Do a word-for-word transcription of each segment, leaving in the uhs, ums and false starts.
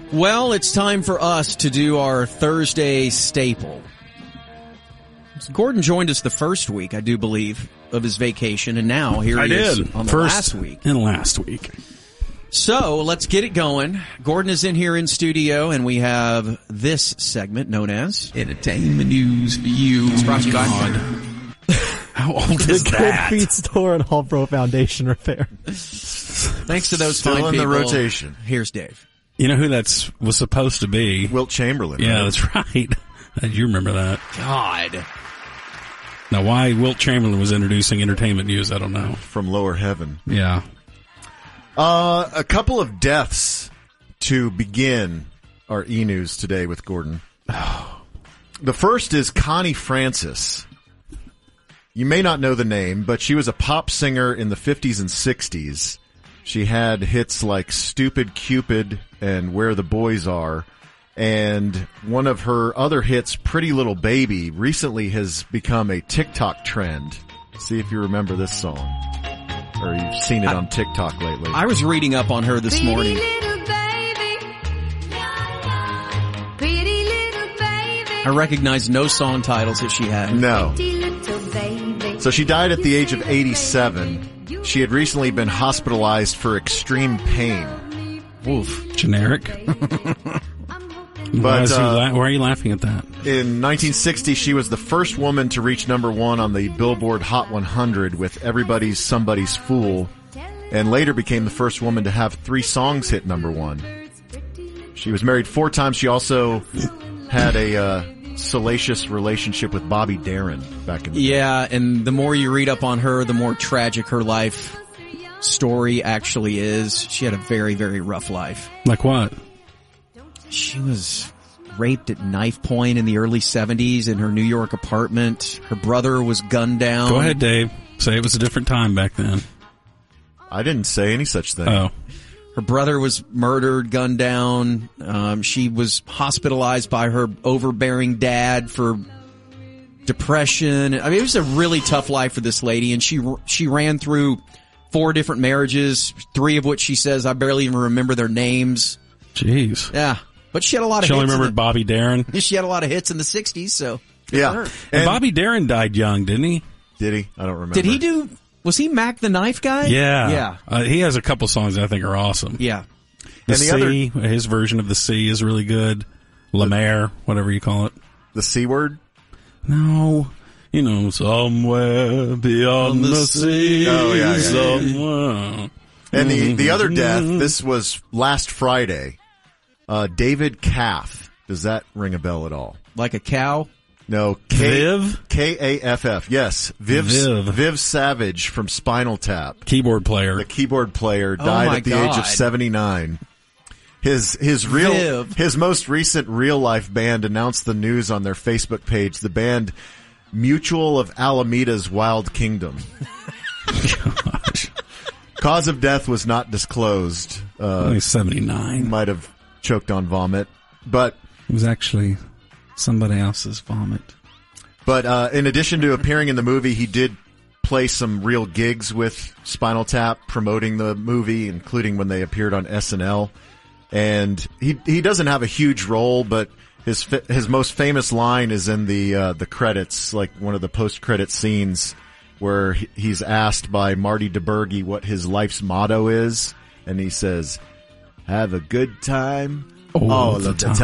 Well, it's time for us to do our Thursday staple. So Gordon joined us the first week, I do believe, of his vacation, and now here I he did. is on the first last week. And last week. So let's get it going. Gordon is in here in studio, and we have this segment known as Entertainment News for You. It's brought to you by How old is The Good that? Feet Store and Hallbro Foundation Repair. Thanks to those Still fine in people. the rotation. Here's Dave. You know who that's was supposed to be? Wilt Chamberlain. Yeah, right? that's right. You remember that. God. Now, why Wilt Chamberlain was introducing entertainment news, I don't know. From lower heaven. Yeah. Uh, a couple of deaths to begin our e-news today with Gordon. The first is Connie Francis. You may not know the name, but she was a pop singer in the fifties and sixties. She had hits like Stupid Cupid and Where the Boys Are. And one of her other hits, Pretty Little Baby, recently has become a TikTok trend. See if you remember this song. Or you've seen it I, on TikTok lately. I was reading up on her this morning. Little baby. Pretty little baby. I recognized no song titles that she had. No. Pretty little baby. So she died at the age of eighty-seven. She had recently been hospitalized for extreme pain. Oof. Generic. But, why, is he uh, la- why are you laughing at that? In nineteen sixty, she was the first woman to reach number one on the Billboard Hot one hundred with Everybody's Somebody's Fool, and later became the first woman to have three songs hit number one. She was married four times. She also had a uh, salacious relationship with Bobby Darin back in the day. Yeah, and the more you read up on her, the more tragic her life story actually is. She had a very, very rough life. Like what? She was raped at knife point in the early seventies in her New York apartment. Her brother was gunned down. Go ahead, Dave. Say it was a different time back then. I didn't say any such thing. Oh. Her brother was murdered, gunned down. Um, she was hospitalized by her overbearing dad for depression. I mean, it was a really tough life for this lady, and she she ran through four different marriages, three of which she says I barely even remember their names. Jeez. Yeah, but she had a lot of She hits. only remembered in Bobby Darin. the, she had a lot of hits in the sixties, so good Yeah. for her. And, And- Bobby Darin died young, didn't he? Did he? I don't remember. Did he do? Was he Mac the Knife Guy? Yeah. yeah, Uh, he has a couple songs that I think are awesome. yeah. The, And the Sea, his version of The Sea is really good. La Mer, whatever you call it. The C word? No. You know, somewhere beyond the the, sea, Oh, yeah, yeah, yeah. somewhere. And the, the other death, this was last Friday. Uh, David Kaff. Does that ring a bell at all? Like a cow. No. K- Viv? K A F F. Yes. Viv, Viv. Viv Savage from Spinal Tap. Keyboard player. The keyboard player Oh died my at the age of God. seventy-nine. His, his real, Viv. his most recent real life band announced the news on their Facebook page. The band Mutual of Alameda's Wild Kingdom. Gosh. Cause of death was not disclosed. Uh, Only seventy-nine. might have choked on vomit, but It was actually somebody else's vomit. But uh, in addition to appearing in the movie, he did play some real gigs with Spinal Tap, promoting the movie, including when they appeared on S N L. And he he doesn't have a huge role, but his fa- his most famous line is in the uh, the credits, like one of the post credit scenes, where he- he's asked by Marty DeBurgi what his life's motto is, and he says, "Have a good time All all, the of the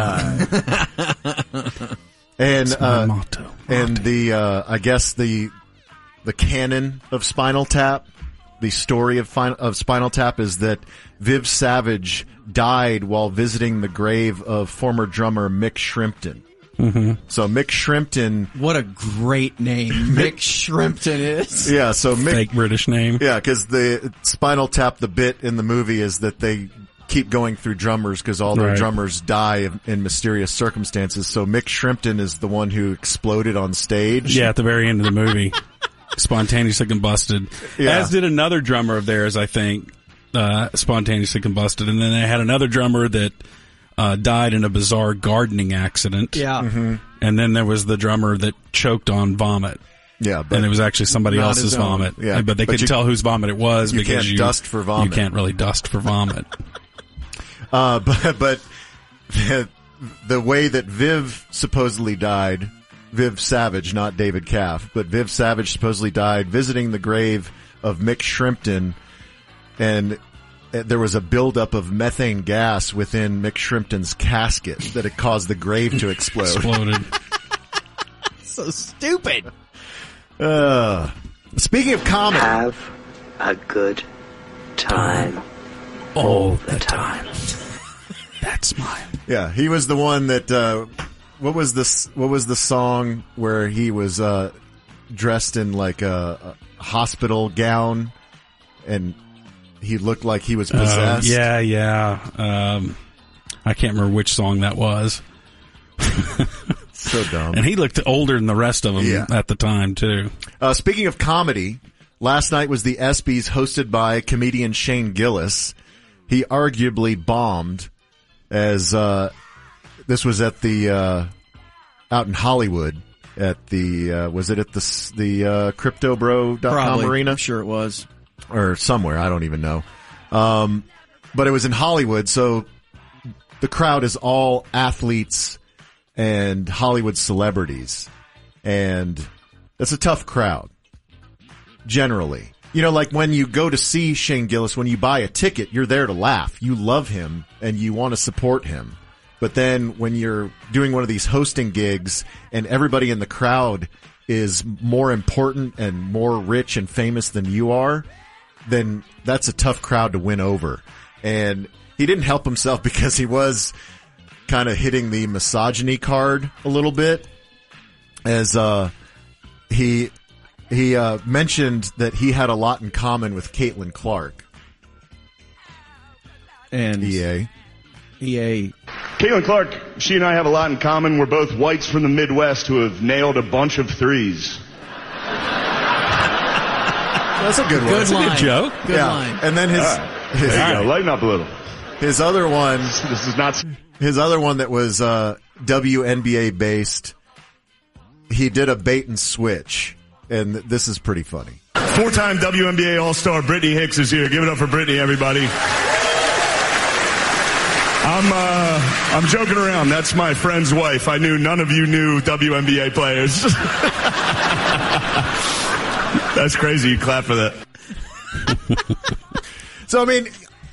time." And That's my uh, motto. and the uh, I guess the the canon of Spinal Tap, the story of fin- of Spinal Tap is that Viv Savage died while visiting the grave of former drummer Mick Shrimpton. Mm-hmm. So Mick Shrimpton, What a great name Mick Shrimpton is. yeah. So Mick, Fake British name. yeah, because the Spinal Tap, the bit in the movie is that they keep going through drummers because all their Right. drummers die in, in mysterious circumstances. So Mick Shrimpton is the one who exploded on stage. Yeah, at the very end of the movie. Spontaneously combusted. Yeah. As did another drummer of theirs, I think, uh, spontaneously combusted. And then they had another drummer that uh, died in a bizarre gardening accident. Yeah. Mm-hmm. And then there was the drummer that choked on vomit. Yeah, but And it was actually somebody Not else's his own. vomit. Yeah, But they but could you- tell whose vomit it was you because can't you dust for vomit. You can't really dust for vomit. Uh, but, but that the way that Viv supposedly died, Viv Savage, not David Caff, but Viv Savage supposedly died visiting the grave of Mick Shrimpton, and there was a buildup of methane gas within Mick Shrimpton's casket that had caused the grave to explode. Exploded. So stupid. Uh, speaking of comedy, Have a good time. All the time. That smile. yeah, he was the one that. Uh, what was this? What was the song where he was uh, dressed in like a, a hospital gown, and he looked like he was Uh, possessed? yeah, yeah. Um, I can't remember which song that was. So dumb. And he looked older than the rest of them Yeah. at the time, too. Uh, speaking of comedy, last night was the ESPYs hosted by comedian Shane Gillis. He arguably bombed as, uh, this was at the, uh, out in Hollywood at the, uh, was it at the, the, uh, cryptobro dot com Probably. arena? I'm sure it was. Or somewhere. I don't even know. Um, but it was in Hollywood. So the crowd is all athletes and Hollywood celebrities. And that's a tough crowd. Generally. You know, like when you go to see Shane Gillis, when you buy a ticket, you're there to laugh. You love him and you want to support him. But then when you're doing one of these hosting gigs and everybody in the crowd is more important and more rich and famous than you are, then that's a tough crowd to win over. And he didn't help himself because he was kind of hitting the misogyny card a little bit as, uh, he, he, uh, mentioned that he had a lot in common with Caitlin Clark. And E A. E A. Caitlin Clark, she and I have a lot in common. We're both whites from the Midwest who have nailed a bunch of threes. That's a good one. Good line. good joke. Good yeah. line. And then his, his, There you go. Lighten up a little. his other one, This is not... his other one that was, uh, W N B A based, he did a bait and switch. And this is pretty funny. Four-time W N B A All-Star Brittany Hicks is here. Give it up for Brittany, everybody. I'm uh, I'm joking around. That's my friend's wife. I knew none of you knew W N B A players. That's crazy. You clap for that. So, I mean,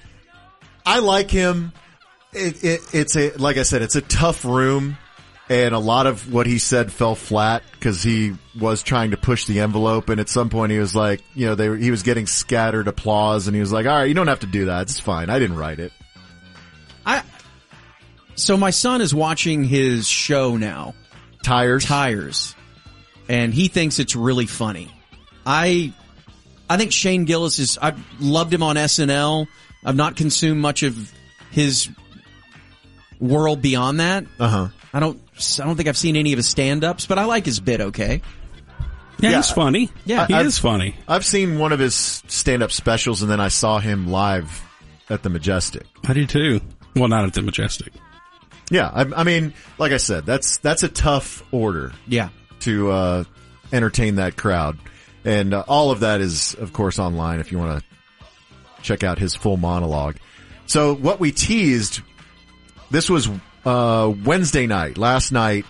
I like him. It, it, it's a, like I said, it's a tough room. And a lot of what he said fell flat because he was trying to push the envelope. And at some point he was like, you know, they were, he was getting scattered applause and he was like, all right, you don't have to do that. It's fine. I didn't write it. I. So my son is watching his show now, Tires. Tires, and he thinks it's really funny. I, I think Shane Gillis is. I've loved him on S N L. I've not consumed much of his world beyond that. Uh huh. I don't. I don't think I've seen any of his stand-ups, but I like his bit. Okay. Yeah, Yeah. he's funny. Yeah. he I've- is funny. I've seen one of his stand-up specials and then I saw him live at the Majestic. I do too. Well, not at the Majestic. Yeah. I, I mean, like I said, that's, that's a tough order Yeah. to, uh, entertain that crowd. And uh, all of that is, of course, online if you want to check out his full monologue. So what we teased, this was uh, Wednesday night, last night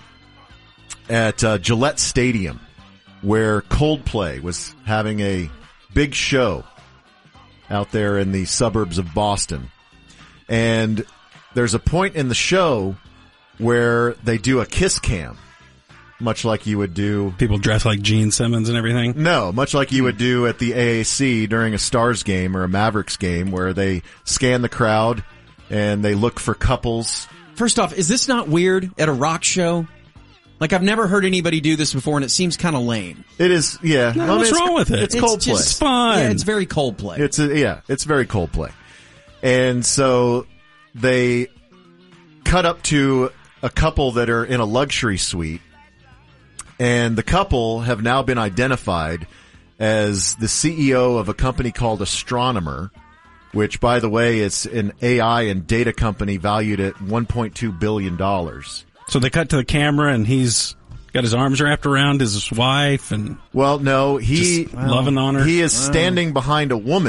at uh, Gillette Stadium, where Coldplay was having a big show out there in the suburbs of Boston. And there's a point in the show where they do a kiss cam, much like you would do. People dress like Gene Simmons and everything. No, much like you would do at the A A C during a Stars game or a Mavericks game where they scan the crowd and they look for couples. First off, is this not weird at a rock show? Like, I've never heard anybody do this before, and it seems kind of lame. It is, yeah. No, I mean, what's it's- wrong with it? It's It's Coldplay. just- It's fun. Yeah, it's very Coldplay. It's a, yeah, it's very Coldplay. And so they cut up to a couple that are in a luxury suite, and the couple have now been identified as the C E O of a company called Astronomer, which, by the way, is an A I and data company valued at one point two billion dollars. So they cut to the camera and he's got his arms wrapped around his wife and Well, no, he just loving on her. he is standing behind a woman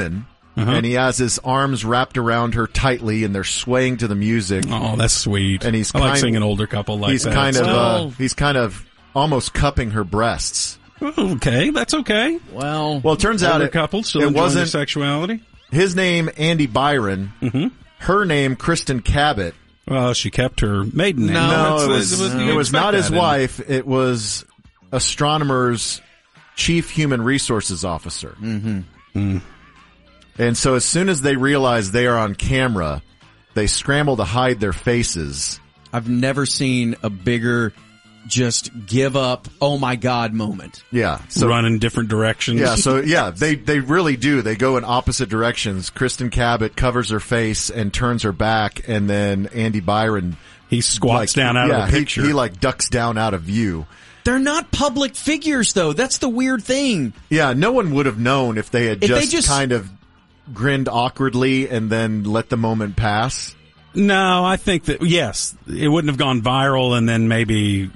Uh-huh. and he has his arms wrapped around her tightly, and they're swaying to the music. Oh, that's sweet. And he's I like kind, seeing an older couple like he's that. kind of, so- uh, he's kind of almost cupping her breasts. Okay, that's okay. Well, Well, it turns out Older it, couple still it enjoying their wasn't sexuality. his name, Andy Byron. Mm-hmm. Her name, Kristen Cabot. Well, she kept her maiden name. No, That's- it was, that's- it you was expect not his that in- wife. It was astronomer's chief human resources officer. Mm-hmm. Mm. And so as soon as they realize they are on camera, they scramble to hide their faces. I've never seen a bigger just give up, oh my God moment. Yeah. So Run in different directions. Yeah, so yeah, they they really do. They go in opposite directions. Kristen Cabot covers her face and turns her back, and then Andy Byron he squats down out yeah, of the picture. He, he like ducks down out of view. They're not public figures, though. That's the weird thing. Yeah, no one would have known if they had If just, they just- kind of grinned awkwardly and then let the moment pass. No, I think that, yes, it wouldn't have gone viral and then maybe...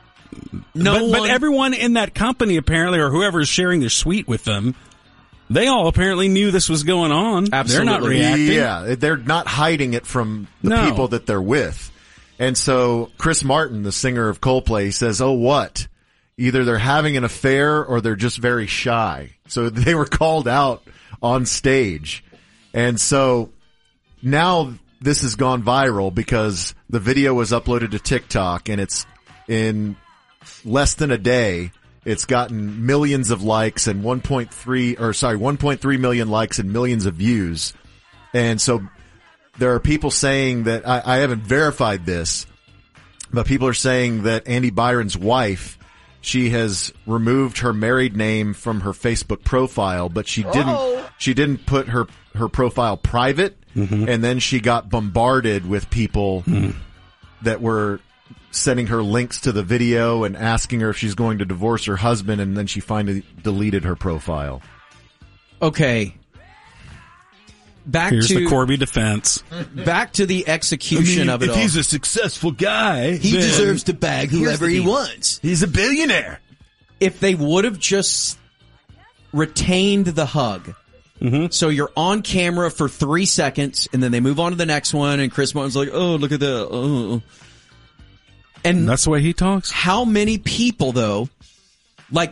No but, one, but everyone in that company apparently, or whoever is sharing their suite with them, they all apparently knew this was going on. They're not Absolutely. reacting. Yeah, they're not hiding it from the No. people that they're with. And so Chris Martin, the singer of Coldplay, says, oh, what? Either they're having an affair or they're just very shy. So they were called out on stage. And so now this has gone viral because the video was uploaded to TikTok, and it's in less than a day. It's gotten millions of likes and one point three, or sorry, one point three million likes and millions of views. And so there are people saying that, I, I haven't verified this, but people are saying that Andy Byron's wife, she has removed her married name from her Facebook profile, but she didn't, Oh. she didn't put her, her profile private. Mm-hmm. And then she got bombarded with people Mm. that were sending her links to the video and asking her if she's going to divorce her husband. And then she finally deleted her profile. Okay. Back Here's to the Corby defense. back to the execution of it all. a successful guy, he deserves to bag whoever he deal. wants. He's a billionaire. If they would have just retained the hug. Mm-hmm. So you're on camera for three seconds, and then they move on to the next one, and Chris Martin's like, oh, look at that. Oh. And That's the way he talks. how many people, though, like,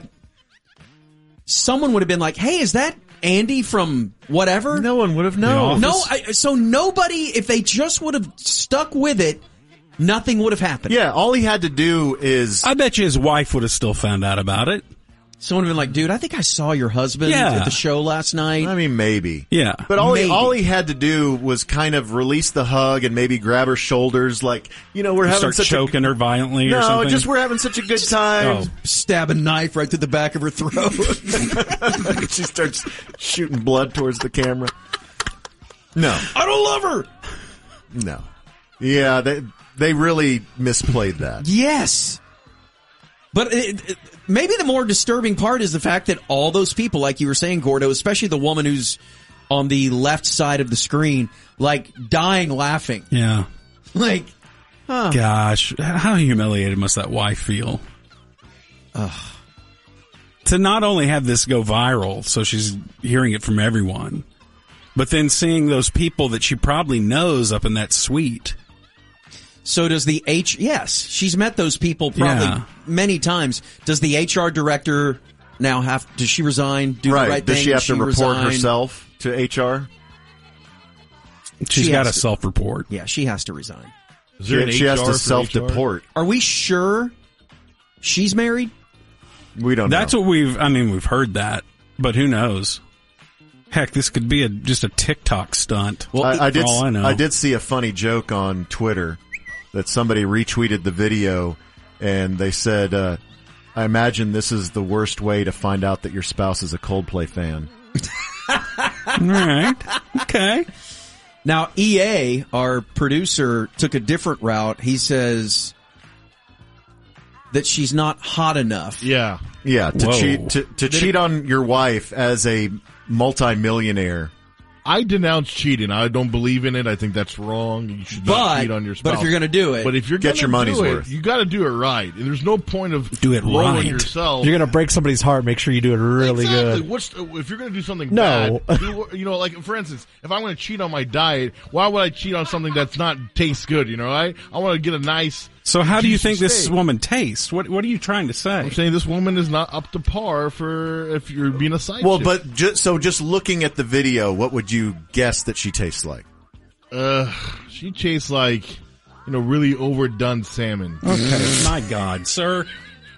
someone would have been like, hey, is that Andy from whatever? No one would have known. The No, Office? I, so nobody, if they just would have stuck with it, nothing would have happened. Yeah, all he had to do is I bet you his wife would have still found out about it. Someone would have been like, dude, I think I saw your husband Yeah. at the show last night. I mean, maybe. Yeah. But all he, Maybe. all he had to do was kind of release the hug and maybe grab her shoulders, like, you know, we're having Start such choking a, her violently no, or something. just we're having such a good time. Oh. Stab a knife right through the back of her throat. She starts shooting blood towards the camera. No, I don't love her. no. Yeah, they they really misplayed that. Yes. But it, it, maybe the more disturbing part is the fact that all those people, like you were saying, Gordo, especially the woman who's on the left side of the screen, like dying laughing. Yeah. Like, huh. Gosh, how humiliated must that wife feel? Ugh. To not only have this go viral, so she's hearing it from everyone, but then seeing those people that she probably knows up in that suite. So does the H? Yes, she's met those people probably Yeah. many times. Does the H R director now have? Does she resign? Do Right? the right Does thing? she have to report resign? herself to H R? She's She got has a to- self-report. Yeah, she has to resign. She, she has to self-deport. Are we sure she's married? We don't That's know. what we've, I mean, we've heard that, but who knows? Heck, this could be a just a TikTok stunt. Well, I, I did. for all I know. did see a funny joke on Twitter that somebody retweeted the video, and they said, uh, "I imagine this is the worst way to find out that your spouse is a Coldplay fan." All right. Okay. Now, E A, our producer, took a different route. He says that she's not hot enough. Yeah. Yeah, to Whoa. cheat to, to cheat on your wife as a multimillionaire I denounce cheating. I don't believe in it. I think that's wrong. You should not But- cheat on your spouse. but if you're gonna do it, but if you're get gonna your money's do it, worth. you got to do it right. There's no point of Do it blowing right. yourself. You're gonna break somebody's heart. Make sure you do it really exactly. good. What's the, if you're going to do something No. bad? Do, you know, like for instance, if I'm going to cheat on my diet, why would I cheat on something that's not tastes good? You know, I I want to get a nice. So how do you juicy think this steak. woman tastes? What What are you trying to say? I'm saying this woman is not up to par for if you're being a side Well, chick. but just, so just looking at the video, what would you guess that she tastes like? Uh, she tastes like, you know, really overdone salmon. Okay, my God, sir.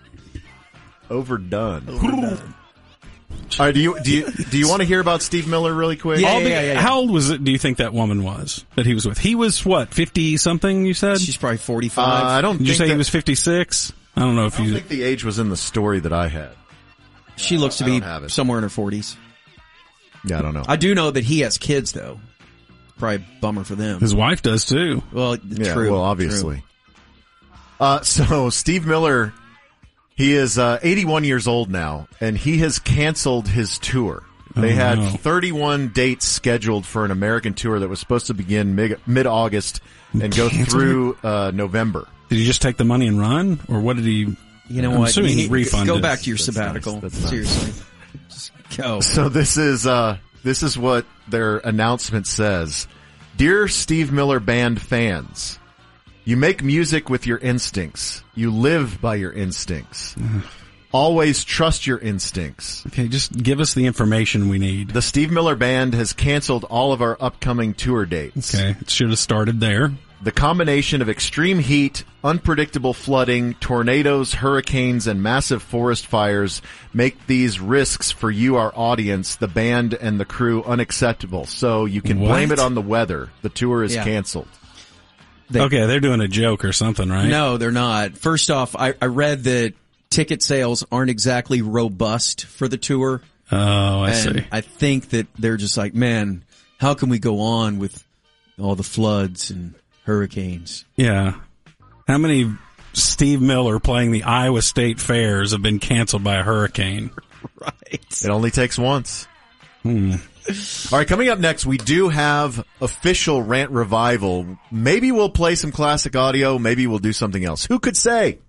Overdone. All right, do you do you do you want to hear about Steve Miller really quick? Yeah, All yeah, the- yeah, yeah, yeah. How old was it? Do you think that woman was that he was with? He was what, fifty something? You said. She's probably Uh, forty-five. I don't. Did you think say he that- was fifty six? I don't know if I don't you. think the age was in the story that I had. she looks to I be don't have it. somewhere in her forties. Yeah, I don't know. I do know that he has kids, though. Probably a bummer for them. His wife does too. Well, yeah, true. well, obviously. Uh, so Steve Miller, he is uh, eighty-one years old now, and he has canceled his tour. They Oh, had no. thirty-one dates scheduled for an American tour that was supposed to begin mid- mid-August and go Canceled through uh, November. Did he just take the money and run, or what did he? You know I'm what? assuming You he need- refunded. Go back to your That's sabbatical. nice. That's nice. Seriously. Just go. So this is uh, this is what their announcement says. Dear Steve Miller Band fans, you make music with your instincts. You live by your instincts. Always trust your instincts. Okay, just give us the information we need. The Steve Miller Band has canceled all of our upcoming tour dates. Okay, it should have started there. The combination of extreme heat, unpredictable flooding, tornadoes, hurricanes, and massive forest fires make these risks for you, our audience, the band, and the crew unacceptable. So you can What? blame it on the weather. The tour is Yeah. canceled. They- Okay, they're doing a joke or something, right? No, they're not. First off, I, I read that ticket sales aren't exactly robust for the tour. Oh, I and see. I think that they're just like, man, how can we go on with all the floods and hurricanes? Yeah. How many Steve Miller playing the Iowa State Fairs have been canceled by a hurricane? Right. It only takes once. Hmm. All right, coming up next, we do have official Rant Revival. Maybe we'll play some classic audio. Maybe we'll do something else. Who could say?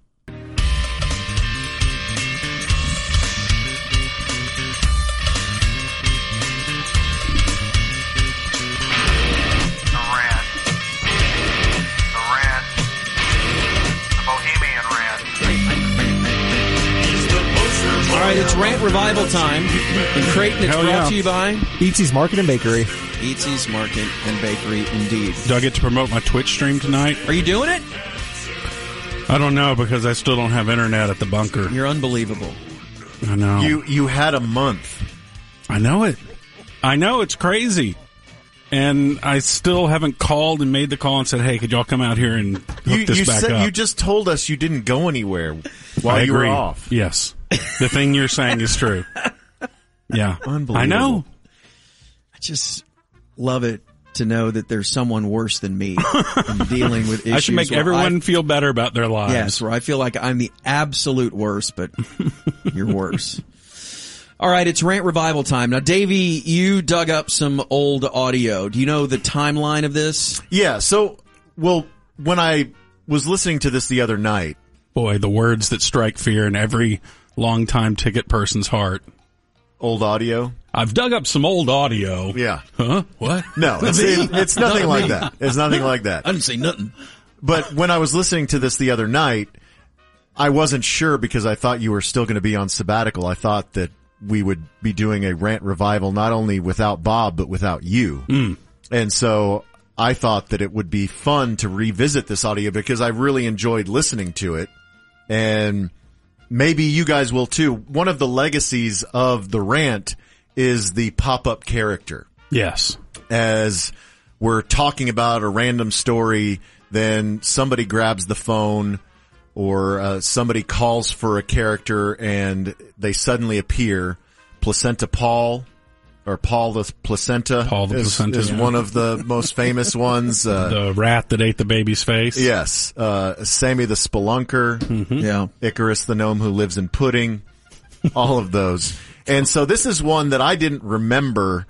The rant. The rant. The Bohemian rant. All right, it's Rant Revival time. In Creighton, it's Hell brought yeah. to you by Eatsy's Market and Bakery. Eatsy's Market and Bakery, indeed. Do I get to promote my Twitch stream tonight? Are you doing it? I don't know because I still don't have internet at the bunker. You're unbelievable. I know. You you had a month. I know it. I know it's crazy. And I still haven't called and made the call and said, "Hey, could y'all come out here and hook You, this you back said up?" you just told us you didn't go anywhere while I you were agree. off. Yes, the thing you're saying is true. Yeah, Unbelievable. I know. I just love it to know that there's someone worse than me in dealing with issues. I should make where everyone I- feel better about their lives. Yes, where I feel like I'm the absolute worst, but you're worse. All right, it's Rant Revival time. Now, Davey, you dug up some old audio. Do you know the timeline of this? Yeah, so, well, when I was listening to this the other night, Boy, the words that strike fear in every longtime ticket person's heart. old audio. I've dug up some old audio. Yeah. Huh? What? No, it's, it, it's nothing Not like me. that. It's nothing like that. I didn't say nothing. But when I was listening to this the other night, I wasn't sure because I thought you were still going to be on sabbatical. I thought that we would be doing a Rant Revival not only without Bob, but without you. Mm. And so I thought that it would be fun to revisit this audio because I really enjoyed listening to it. And maybe you guys will too. One of the legacies of the rant is the pop-up character. Yes. As we're talking about a random story, then somebody grabs the phone or uh, somebody calls for a character and they suddenly appear. Placenta Paul or Paul the Placenta, Paul the is, Placenta, is yeah. one of the most famous ones. Uh, The rat that ate the baby's face. yes. Uh, Sammy the Spelunker. Mm-hmm. Yeah. Icarus the gnome who lives in pudding. All of those. And so this is one that I didn't remember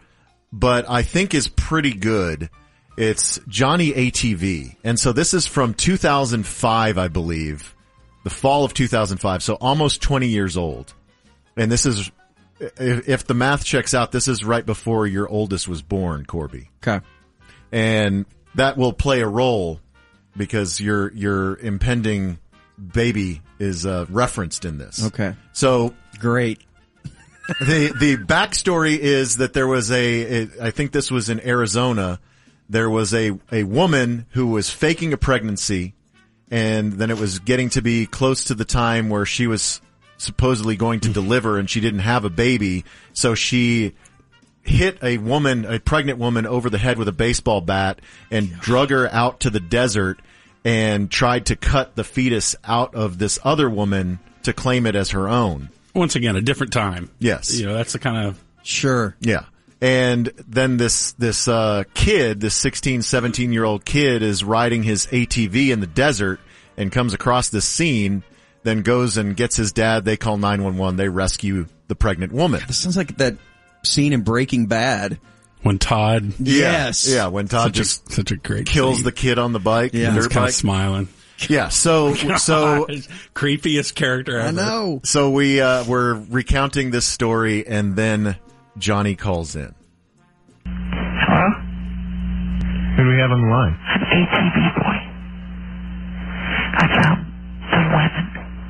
but I think is pretty good. It's Johnny A T V. And so this is from two thousand five, I believe. The fall of two thousand five. So almost twenty years old. And this is, if, if the math checks out, this is right before your oldest was born, Corby. Okay. And that will play a role because your, your impending baby is uh, referenced in this. Okay. So great. the the backstory is that there was a, a I think this was in Arizona. There was a a woman who was faking a pregnancy, and then it was getting to be close to the time where she was supposedly going to deliver, and she didn't have a baby, so she hit a woman, a pregnant woman, over the head with a baseball bat and drug her out to the desert and tried to cut the fetus out of this other woman to claim it as her own. Once again, a different time. Yes. You know, that's the kind of... Sure. Yeah. And then this, this, uh, kid, this sixteen, seventeen year old kid is riding his A T V in the desert and comes across this scene, then goes and gets his dad. They call nine one one. They rescue the pregnant woman. This sounds like that scene in Breaking Bad. When Todd... Yes. Yeah. yeah when Todd such just a, such a great kills scene. the kid on the bike. Yeah. the He's dirt kind bike. of smiling. Yeah. So, so... Gosh, creepiest character ever. I know. So we, uh, we're recounting this story, and then Johnny calls in. Hello? Who do we have on the line? I'm A T V boy. I found the weapon.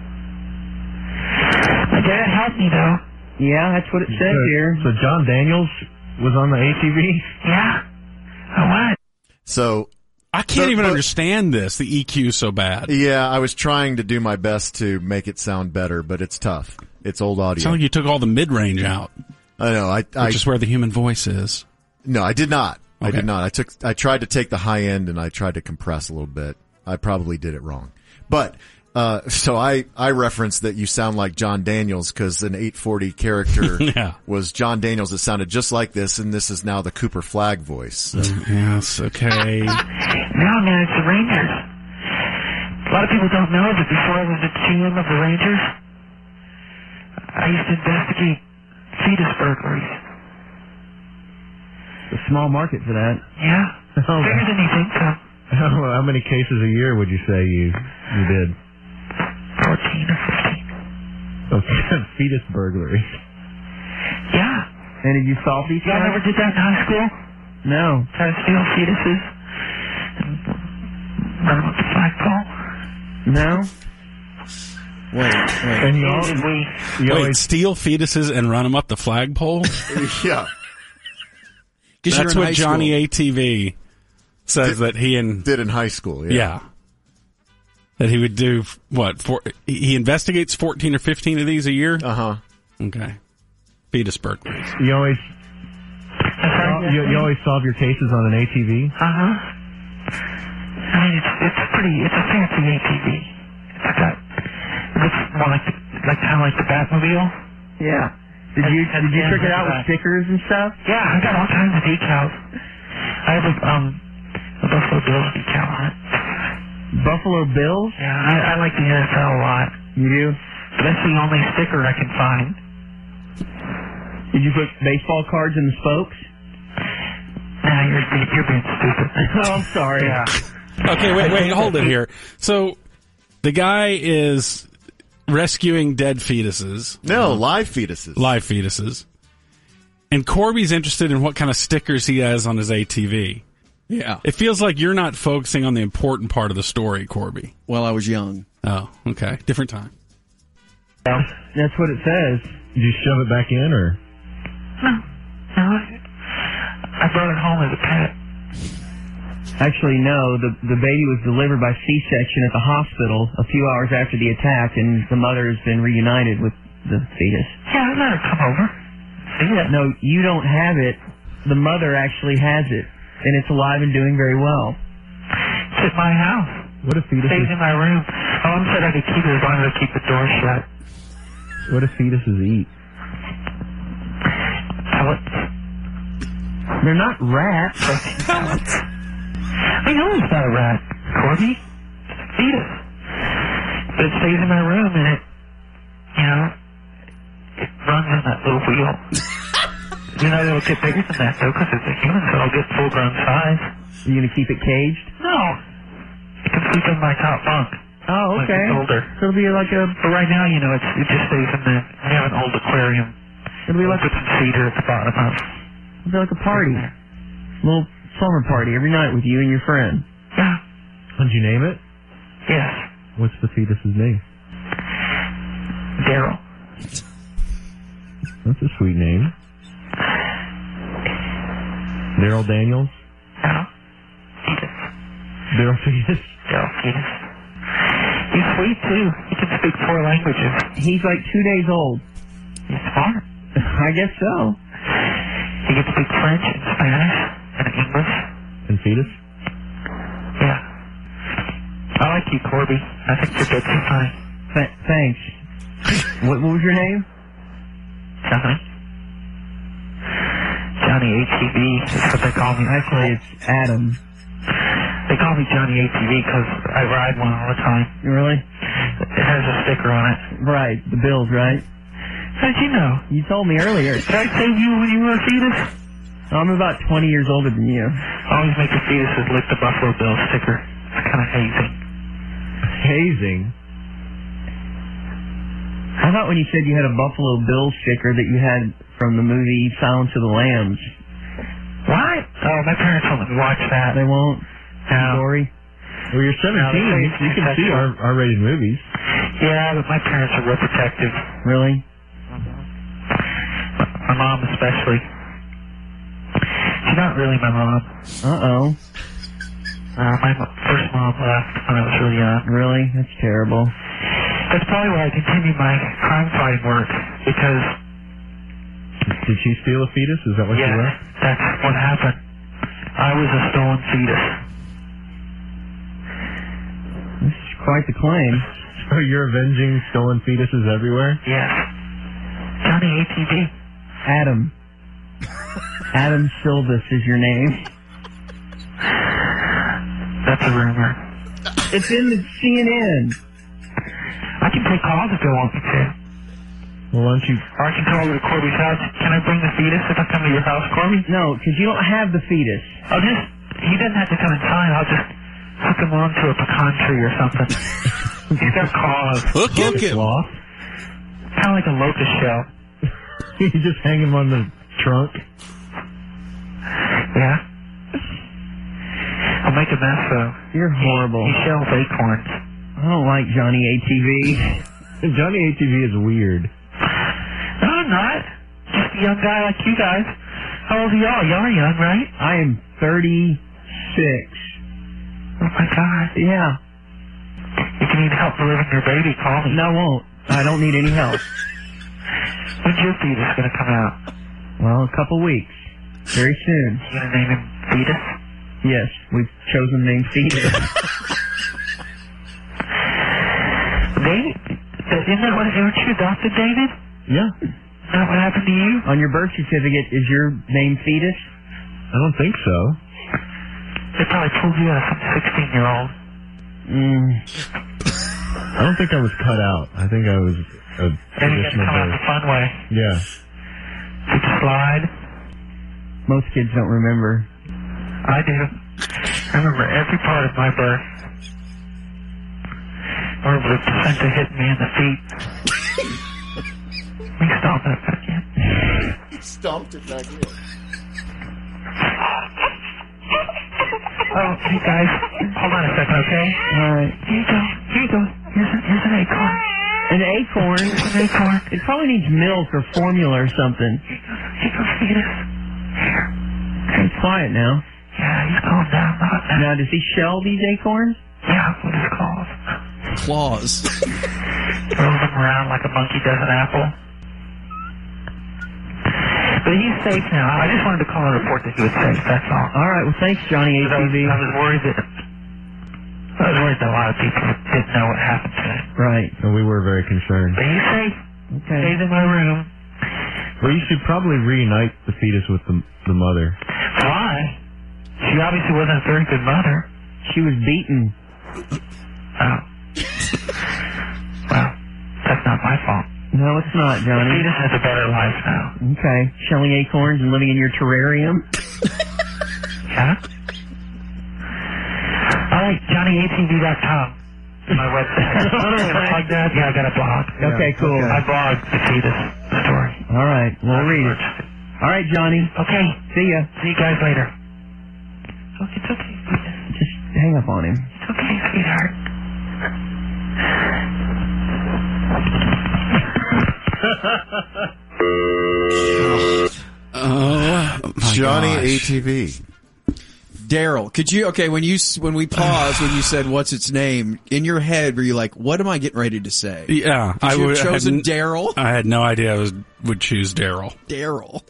My dad helped me though. Yeah, that's what it says so, here. So John Daniels was on the A T V? Yeah. Oh, what? So... I can't but, even but, understand this. The E Q so bad. Yeah, I was trying to do my best to make it sound better, but it's tough. It's old audio. It sounds like you took all the mid-range out. I know. I, I which is where the human voice is. No, I did not. Okay. I did not. I took. I tried to take the high end and I tried to compress a little bit. I probably did it wrong. But uh so I I referenced that you sound like John Daniels because an eight forty character yeah. was John Daniels that sounded just like this, and this is now the Cooper Flagg voice. So. Yes. Okay. No, man, it's the Rangers. A lot of people don't know that before I was the G M of the Rangers, I used to investigate fetus burglaries. A small market for that. Yeah. Oh, Bigger than you think so. How, how many cases a year would you say you you did? Fourteen or fifteen. Of fetus burglary. Yeah. And did you solve these Y'all guys? never did that in high school? No. Try to steal fetuses and run them up the flagpole? No? Wait, wait. And you, all, Did we? you Wait, always steal fetuses and run them up the flagpole? Yeah. That's what Johnny A T V says did, that he and did in high school. Yeah. yeah, that he would do what? For, he investigates fourteen or fifteen of these a year. Uh huh. Okay, fetus burglaries. you always you, you always solve your cases on an A T V. Uh huh. I mean, it's it's pretty. It's a fancy A T V. It's like a. It looks more like the, like kind of like the Batmobile. Yeah. Did you And- did you and trick it out with that. stickers and stuff? Yeah, I got all kinds of decals. I have a um a Buffalo Bills decal on it. Buffalo Bills? Yeah, I, I like the N F L a lot. You do? But that's the only sticker I can find. Did you put baseball cards in the spokes? Nah, you're be- you're being stupid. Oh, I'm sorry. Yeah. Okay, wait, wait, hold it here. So the guy is rescuing dead fetuses. No, live fetuses. Live fetuses. And Corby's interested in what kind of stickers he has on his A T V. Yeah. It feels like you're not focusing on the important part of the story, Corby. Well, I was young. Oh, okay. Different time. That's what it says. Did you shove it back in, or? No, no. I, I brought it home as a pet. Actually, no. The the baby was delivered by C-section at the hospital a few hours after the attack, and the mother has been reunited with the fetus. Yeah, I let her come over. See it? No, you don't have it. The mother actually has it, and it's alive and doing very well. It's at my house. What if Stays fetuses? in my room. Mom said I could keep it as long as I keep the door shut. What if fetuses eat? Pellets. They're not rats. Pellets. I know it's not a rat, Corby. It's a fetus. But it stays in my room and it, you know, it runs on that little wheel. You know, it'll get bigger than that, though, because it's a human, so it'll get full-grown size. You gonna keep it caged? No. It can sleep in my top bunk. Oh, okay. When it's older. So it'll be like a... But right now, you know, it's, it just stays in the... I have an old aquarium. It'll be like Put some cedar at the bottom of. It'll be like a party. A little summer party every night with you and your friend. Yeah. Did you name it? Yes. What's the fetus's name? Daryl. That's a sweet name. Daryl Daniels? No. Fetus. Daryl Fetus? Daryl Fetus. He's sweet, too. He can speak four languages. He's like two days old. He's smart. I guess so. He can speak French and Spanish and English. And Fetus? Yeah. I like you, Corby. I think you're good too funny. Th- thanks. what, what was your name? Johnny. Johnny A T V is what they call me. Actually, it's Adam. They call me Johnny A T V because I ride one all the time. Really? It has a sticker on it. Right. The Bills, right? How'd you know? You told me earlier. Did I save you when you were a fetus? I'm about twenty years older than you. Always make your fetuses lick the Buffalo Bills sticker. It's kind of hazing. Hazing? I thought when you said you had a Buffalo Bills sticker that you had from the movie Silence of the Lambs. What? Oh, my parents won't let me watch that. They won't? No. Story? Well, you're seventeen. No, you, you can see R- R-rated movies. Yeah, but my parents are real protective. Really? My mom especially. She's not really my mom. Uh-oh. Uh, my mo- first mom left when I was really young. Really? That's terrible. That's probably why I continued my crime fighting work, because... Did she steal a fetus? Is that what yeah, she left? that's what happened. I was a stolen fetus. This is quite the claim. So you're avenging stolen fetuses everywhere? Yes. Johnny A T V. Adam. Adam Silvis is your name. That's a rumor. It's in the C N N. I can take calls if you want me to. Well, why don't you... Or I can call over to Corby's house. Can I bring the fetus if I come to your house, Corby? No, because you don't have the fetus. I'll just... He doesn't have to come inside. I'll just hook him onto a pecan tree or something. He's got claws. Hook him. Kind of like a locust shell. You just hang him on the trunk? Yeah. I'll make a mess, though. You're horrible. He, he shells acorns. I don't like Johnny A T V. Johnny A T V is weird. No, I'm not. Just a young guy like you guys. How old are y'all? Y'all are young, right? I am thirty-six. Oh, my God. Yeah. If you need help delivering your baby, call me. No, I won't. I don't need any help. When's your fetus going to come out? Well, a couple weeks. Very soon. You going to name him Fetus? Yes, we've chosen the name Fetus. David? Isn't that what, aren't you adopted, David? Yeah. Is that what happened to you? On your birth certificate, is your name Fetus? I don't think so. They probably pulled you out some sixteen-year-old. Mm. I don't think I was cut out. I think I was a Then you got to traditional come out birth. the fun way. Yeah. Did you slide? Most kids don't remember. I do. I remember every part of my birth. I remember the placenta hitting me in the feet. We stomped it back in. He stomped it back in. Oh, hey guys, hold on a second, okay? All right. Here you go. Here you go. Here's, a, here's an acorn. An acorn? Here's an acorn. It probably needs milk or formula or something. Here goes Fetus. Here. He's quiet now. Yeah, he's calmed down. Not now. Now, does he shell these acorns? Yeah, with his claws. Claws. Throws them around like a monkey does an apple. But he's safe now. I just wanted to call and report that he was safe, that's all. All right, well, thanks, Johnny A T V. I was, I was worried that... I was worried that a lot of people didn't know what happened to him. Right. And we were very concerned. But he's safe. Okay. Stays in my room. Well, you should probably reunite the fetus with the, the mother. Why? She obviously wasn't a very good mother. She was beaten. Oh. Well, that's not my fault. No, it's course not, Johnny. The fetus has a better life now. Okay. Shelling acorns and living in your terrarium? Yeah? All right, Johnny A T V dot com. My website. All right. Like that? Yeah, I got a blog. Okay, cool. I blog the fetus story. All right, we'll read it. All right, Johnny. Okay. See ya. See you guys later. Oh, it's okay. Just hang up on him. It's okay, sweetheart. Oh, my Johnny gosh. A T V. Daryl, could you, okay, when you, when we paused, when you said, what's its name, in your head, were you like, what am I getting ready to say? Yeah. Could I you would have chosen had, Daryl? I had no idea I was, would choose Daryl. Daryl.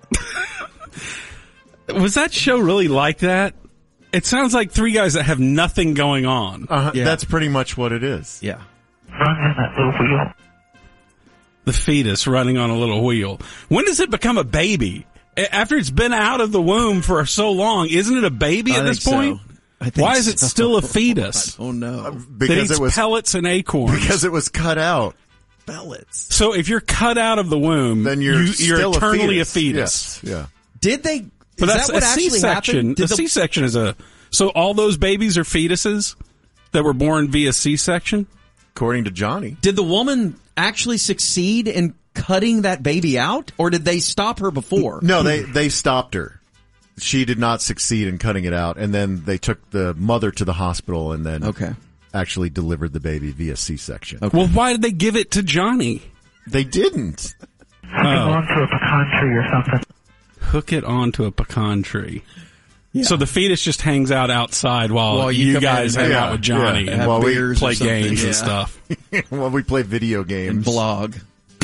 Was that show really like that? It sounds like three guys that have nothing going on. Uh, Yeah. That's pretty much what it is. Yeah. Run in that little wheel. The fetus running on a little wheel. When does it become a baby? A- After it's been out of the womb for so long, isn't it a baby I at this think so. point? I think Why is it so. still a fetus? Oh no. That Because eats it was pellets and acorns. because it was cut out. Pellets. So if you're cut out of the womb, Then you're you, you're still eternally a a fetus. fetus. Yes. Yeah. Did they, But is that's that what a actually C-section. happened? Did A the, C-section is a... So all those babies are fetuses that were born via C-section? According to Johnny. did the woman actually succeed in cutting that baby out, or did they stop her before? No, they they stopped her. She did not succeed in cutting it out, and then they took the mother to the hospital, and then Okay. actually delivered the baby via C-section. Okay. Well, why did they give it to Johnny? They didn't. Hook it onto a pecan tree or something. Hook it onto a pecan tree. So the fetus just hangs out outside while While you you, come guys in hang and- out yeah, with Johnny yeah. and Have while we beers or play something, games yeah. and stuff. Well, we play video games. And blog.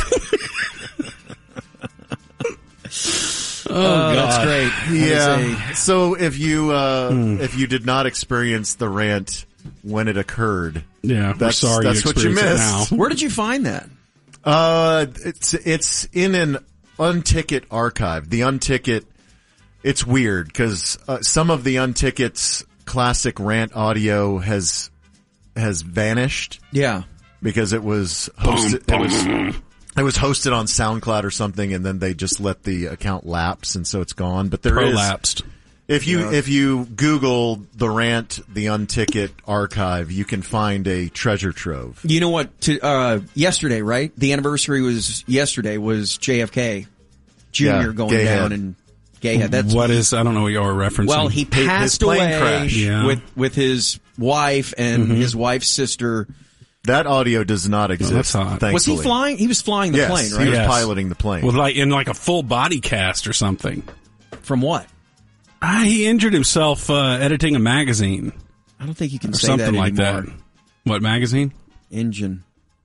Oh, That's great. That is Yeah. a- So if you uh, if you did not experience the rant when it occurred, Yeah, we're that's sorry that's you what you experienced it missed. now. Where did you find that? Uh, it's it's in an Unticket archive. The Unticket. It's weird because uh, some of the Unticket's classic rant audio has has vanished Yeah. because it was hosted. It was it was hosted on SoundCloud or something, and then they just let the account lapse, and so it's gone. But there is Prolapsed. if you Yeah. if you Google the rant, the Unticket archive, you can find a treasure trove. You know what? To, uh, yesterday, right? The anniversary was yesterday. Was J F K Junior Yeah, going Gayhead. down and Gayhead? That's What is, I don't know what you are referencing. well, he his passed plane away crash. Yeah. with with his wife and Mm-hmm. his wife's sister. That audio does not exist. that's odd. Thankfully. Was he flying? He was flying the Yes, plane, he right? was Yes. piloting the plane. With like, in like a full body cast or something. From what? Ah, he injured himself uh, editing a magazine I don't think you can or say something that like anymore. that. What magazine? Engine.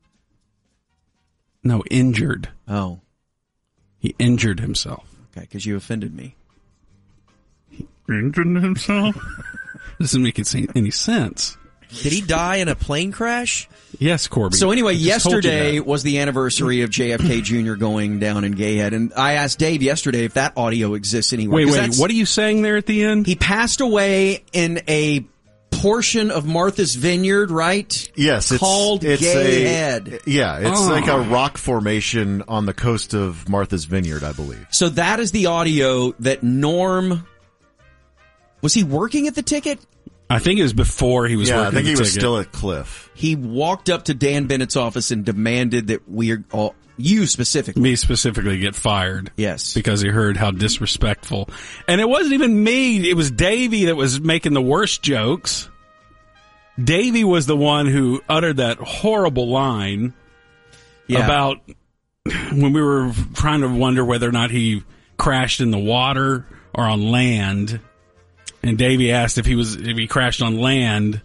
No, injured. Oh, He injured himself. okay. Because you offended me. Injured himself? Doesn't make it seem any sense. Did he die in a plane crash? Yes, Corby. So anyway, I just told you yesterday that. was the anniversary of J F K Junior going down in Gayhead, and I asked Dave yesterday if that audio exists anywhere. Wait, 'cause wait. that's- What are you saying there at the end? He passed away in a portion of Martha's Vineyard, right? Yes, it's called it's Gayhead. a yeah. It's Oh. like a rock formation on the coast of Martha's Vineyard, I believe. So that is the audio that Norm. Was he working at the ticket? I think it was before he was yeah, working I think the he was ticket. still at Cliff. He walked up to Dan Bennett's office and demanded that we are all, you specifically. Me specifically get fired. Yes. Because he heard how disrespectful. And it wasn't even me. It was Davey that was making the worst jokes. Davey was the one who uttered that horrible line Yeah. about when we were trying to wonder whether or not he crashed in the water or on land. And Davey asked if he was if he crashed on land.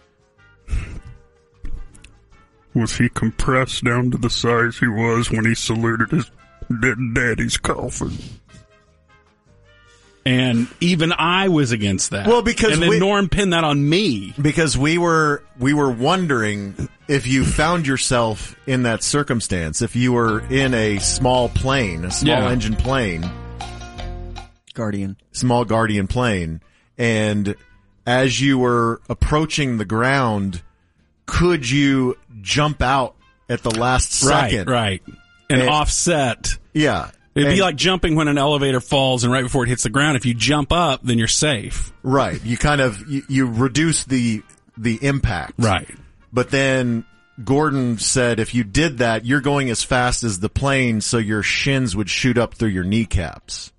Was he compressed down to the size he was when he saluted his dead daddy's coffin? And even I was against that. Well, because and then we- Norm pinned that on me. Because we were we were wondering if you found yourself in that circumstance, if you were in a small plane, a small Yeah. engine plane, Guardian. small Guardian plane, and as you were approaching the ground, could you jump out at the last second? Right, right. and, And- offset. Yeah. It'd And- be like jumping when an elevator falls and right before it hits the ground. If you jump up, then you're safe. Right. You kind of, you, you reduce the, the impact. Right. But then Gordon said if you did that, you're going as fast as the plane, so your shins would shoot up through your kneecaps.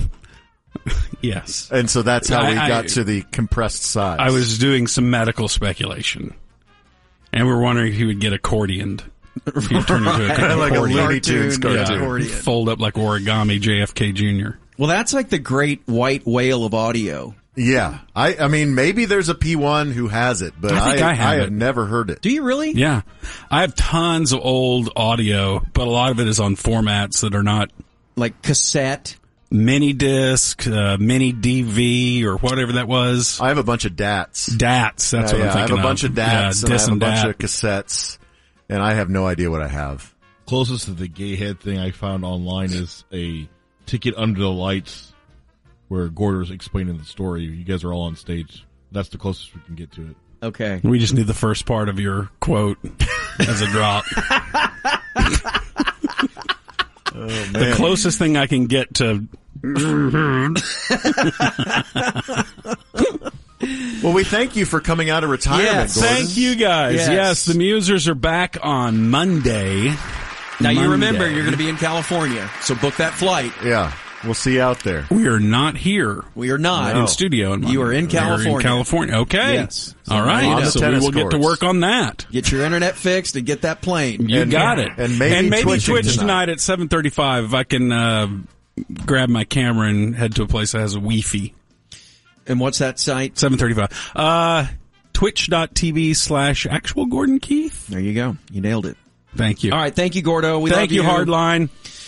Yes. And so that's how I- we I- got to the compressed size. I was doing some medical speculation. And we were wondering if he would get accordioned. If he'd turn into a Like a accordion. Looney Tunes Yeah, cartoon. Accordion. fold up like origami J F K Junior Well, that's like the great white whale of audio. Yeah. I, I mean, maybe there's a P one who has it, but I think I have I it. have never heard it. Do you really? Yeah. I have tons of old audio, but a lot of it is on formats that are not Like cassette. mini disc, uh, mini D V, or whatever that was. I have a bunch of D A Ts. D A Ts, that's Yeah, what yeah, I'm thinking I have a of. bunch of D A Ts Yeah, and I dis have a and bunch dat. of cassettes, and I have no idea what I have. Closest to the gay head thing I found online is a Ticket Under the Lights where Gorder's explaining the story. You guys are all on stage. That's the closest we can get to it. Okay. We just need the first part of your quote as a drop. Oh, The man. closest thing I can get to. Well, we thank you for coming out of retirement, Yes. Gordon. Thank you guys. Yes. Yes. the Musers are back on Monday. Now you remember Monday. you're going to be in California, so book that flight. Yeah. We'll see you out there. We are not here. We are not in studio. In You are in Monday. We California. in California. Okay. Yes. So All right. now you know. So we will get to work on that. Get your internet fixed and get that plane. You got it. and maybe twitching Twitch tonight. tonight at seven thirty-five. If I can uh, grab my camera and head to a place that has a Wi-Fi. And what's that site? seven thirty-five. Uh, twitch.tv slash actual Gordon Keith. There you go. You nailed it. Thank you. All right. Thank you, Gordo. We Thank love you, Hardline.